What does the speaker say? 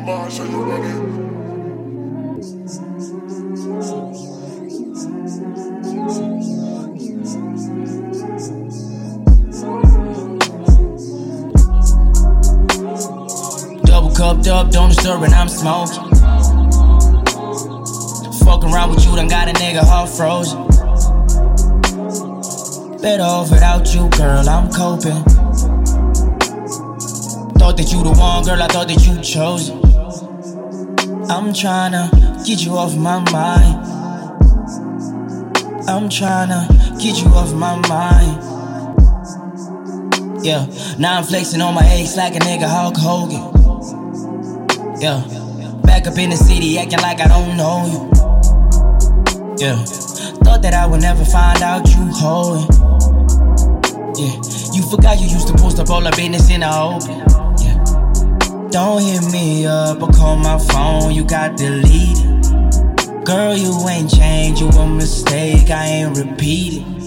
Marsha, you ready? Double cupped up, don't disturb when I'm smoking. Fucking around with you, done got a nigga half frozen. Better off without you, girl, I'm coping. Thought that you the one, girl, I thought that you chose it. I'm tryna get you off my mind. I'm tryna get you off my mind. Yeah, now I'm flexing on my ex like a nigga Hulk Hogan. Yeah, back up in the city acting like I don't know you. Yeah, thought that I would never find out you hoeing. Yeah, you forgot you used to post up all our business in the open. Yeah, don't hit me up or call my phone, you got deleted. Girl, you ain't changed, you a mistake, I ain't repeating.